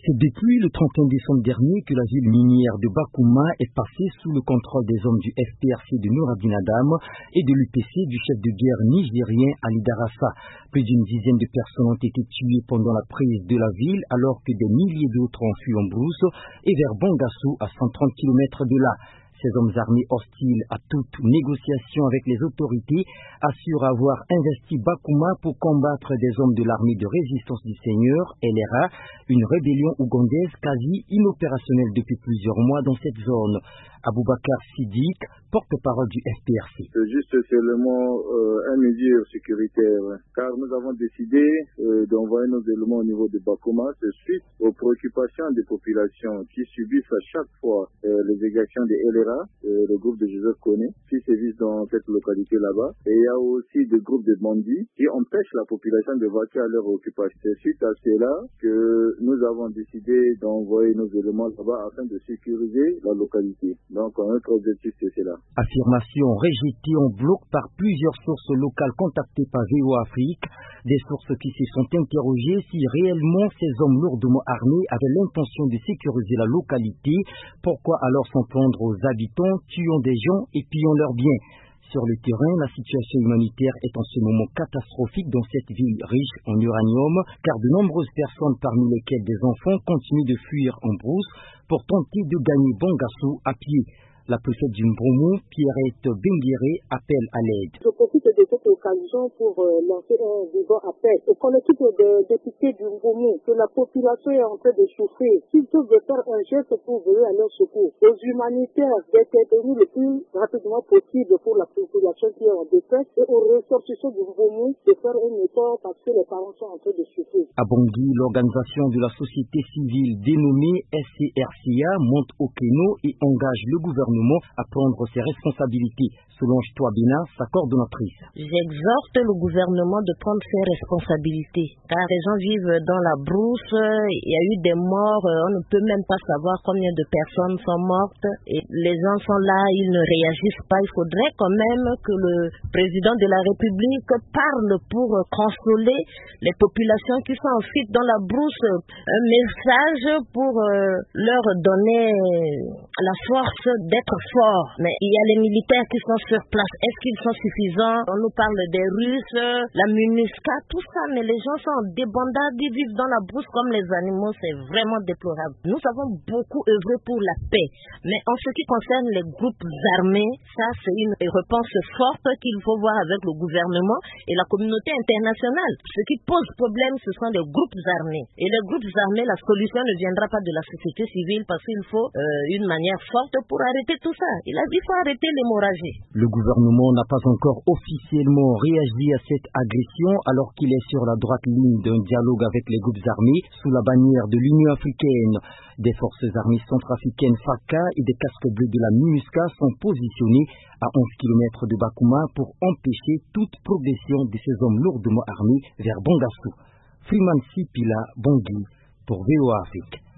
C'est depuis le 31 décembre dernier que la ville minière de Bakouma est passée sous le contrôle des hommes du FPRC de Noureddine Adam et de l'UPC du chef de guerre nigérien Ali Darassa. Plus d'une dizaine de personnes ont été tuées pendant la prise de la ville alors que des milliers d'autres ont fui en brousse et vers Bangassou à 130 km de là. Ces hommes armés hostiles à toute négociation avec les autorités assurent avoir investi Bakouma pour combattre des hommes de l'armée de résistance du Seigneur, LRA, une rébellion ougandaise quasi inopérationnelle depuis plusieurs mois dans cette zone. Aboubakar Siddiq, porte-parole du FPRC. C'est juste seulement un mesure sécuritaire, car nous avons décidé d'envoyer nos éléments au niveau de Bakouma, c'est suite aux préoccupations des populations qui subissent à chaque fois les exactions des LRA, le groupe de Joseph Kone, qui sévissent dans cette localité là-bas. Et il y a aussi des groupes de bandits qui empêchent la population de vaquer à leur occupation. C'est suite à cela que nous avons décidé d'envoyer nos éléments là-bas afin de sécuriser la localité. Donc, notre objectif, c'est cela. Affirmation rejetée en bloc par plusieurs sources locales contactées par VOA Afrique, des sources qui se sont interrogées si réellement ces hommes lourdement armés avaient l'intention de sécuriser la localité. Pourquoi alors s'en prendre aux habitants, tuant des gens et pillant leurs biens? Sur le terrain, la situation humanitaire est en ce moment catastrophique dans cette ville riche en uranium, car de nombreuses personnes, parmi lesquelles des enfants, continuent de fuir en brousse pour tenter de gagner Bangassou à pied. La préfète du Mbroumou, Pierrette Benguéré, appelle à l'aide. Je profite de cette occasion pour lancer un vivant appel au collectif des députés du Mbroumou que la population est en train de souffrir. S'ils peuvent faire un geste pour venir à leur secours, aux humanitaires d'intervenir le plus rapidement possible pour la population qui est en détresse et aux ressortissants du Mbroumou de faire un effort parce que les parents sont en train de souffrir. À Bangui, l'organisation de la société civile dénommée SCRCA monte au créneau et engage le gouvernement à prendre ses responsabilités. Solange Touabina, sa coordonnatrice. J'exhorte le gouvernement de prendre ses responsabilités, car les gens vivent dans la brousse, il y a eu des morts, on ne peut même pas savoir combien de personnes sont mortes, et les gens sont là, ils ne réagissent pas. Il faudrait quand même que le président de la République parle pour consoler les populations qui sont en fuite dans la brousse, un message pour leur donner la force d'être forts. Mais il y a les militaires qui sont sur place. Est-ce qu'ils sont suffisants? On nous parle des Russes, la MINUSCA, tout ça, mais les gens sont en débandade, ils vivent dans la brousse comme les animaux, c'est vraiment déplorable. Nous avons beaucoup œuvré pour la paix, mais en ce qui concerne les groupes armés, ça c'est une réponse forte qu'il faut voir avec le gouvernement et la communauté internationale. Ce qui pose problème, ce sont les groupes armés. Et les groupes armés, la solution ne viendra pas de la société civile parce qu'il faut une manière forte pour arrêter tout ça. Il faut arrêter l'hémorragie. Le gouvernement n'a pas encore officiellement réagi à cette agression alors qu'il est sur la droite ligne d'un dialogue avec les groupes armés sous la bannière de l'Union africaine. Des forces armées centrafricaines FACA et des casques bleus de la MINUSCA sont positionnés à 11 km de Bakouma pour empêcher toute progression de ces hommes lourdement armés vers Bangassou. Freeman Sipila, Bangui, pour VOA Afrique.